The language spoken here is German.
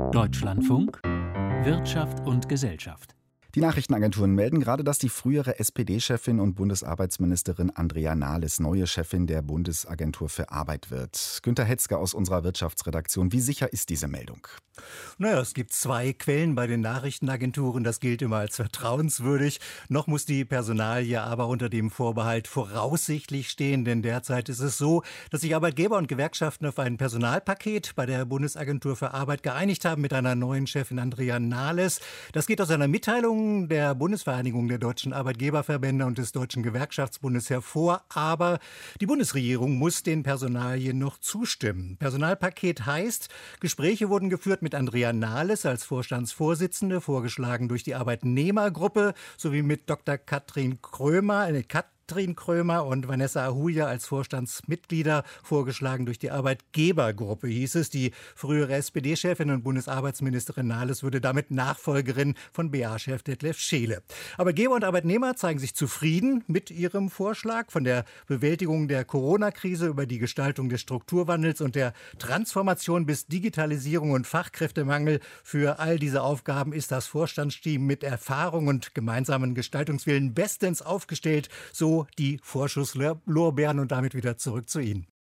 Deutschlandfunk Wirtschaft und Gesellschaft. Die Nachrichtenagenturen melden gerade, dass die frühere SPD-Chefin und Bundesarbeitsministerin Andrea Nahles neue Chefin der Bundesagentur für Arbeit wird. Günter Hetzger aus unserer Wirtschaftsredaktion. Wie sicher ist diese Meldung? Naja, es gibt zwei Quellen bei den Nachrichtenagenturen. Das gilt immer als vertrauenswürdig. Noch muss die Personalie aber unter dem Vorbehalt voraussichtlich stehen. Denn derzeit ist es so, dass sich Arbeitgeber und Gewerkschaften auf ein Personalpaket bei der Bundesagentur für Arbeit geeinigt haben mit einer neuen Chefin Andrea Nahles. Das geht aus einer Mitteilung der Bundesvereinigung der deutschen Arbeitgeberverbände und des Deutschen Gewerkschaftsbundes hervor. Aber die Bundesregierung muss den Personalien noch zustimmen. Personalpaket heißt, Gespräche wurden geführt mit Andrea Nahles als Vorstandsvorsitzende, vorgeschlagen durch die Arbeitnehmergruppe, sowie mit Dr. Katrin Krömer und Vanessa Ahuja als Vorstandsmitglieder, vorgeschlagen durch die Arbeitgebergruppe, hieß es. Die frühere SPD-Chefin und Bundesarbeitsministerin Nahles würde damit Nachfolgerin von BA-Chef Detlef Scheele. Arbeitgeber und Arbeitnehmer zeigen sich zufrieden mit ihrem Vorschlag. Von der Bewältigung der Corona-Krise über die Gestaltung des Strukturwandels und der Transformation bis Digitalisierung und Fachkräftemangel. Für all diese Aufgaben ist das Vorstandsteam mit Erfahrung und gemeinsamen Gestaltungswillen bestens aufgestellt. So die Vorschusslorbeeren und damit wieder zurück zu Ihnen.